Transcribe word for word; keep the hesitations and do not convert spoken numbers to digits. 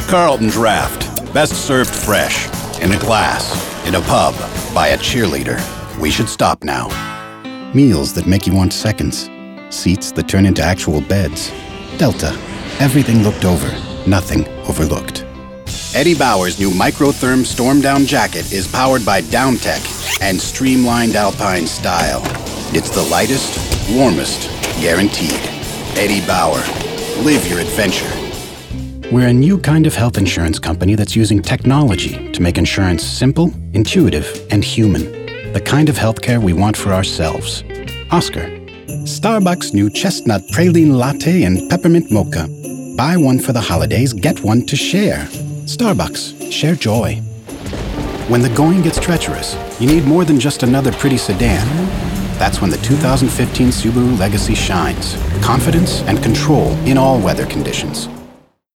Carlton Draft. Best served fresh. In a glass. In a pub. By a cheerleader. We should stop now. Meals that make you want seconds. Seats that turn into actual beds. Delta. Everything looked over. Nothing overlooked. Eddie Bauer's new Microtherm Storm Down jacket is powered by Downtech and streamlined Alpine style. It's the lightest, warmest, guaranteed. Eddie Bauer. Live your adventure. We're a new kind of health insurance company that's using technology to make insurance simple, intuitive, and human. The kind of healthcare we want for ourselves. Oscar. Starbucks new chestnut praline latte and peppermint mocha. Buy one for the holidays, get one to share. Starbucks. Share joy. When the going gets treacherous, you need more than just another pretty sedan. That's when the two thousand fifteen Subaru Legacy shines. Confidence and control in all weather conditions.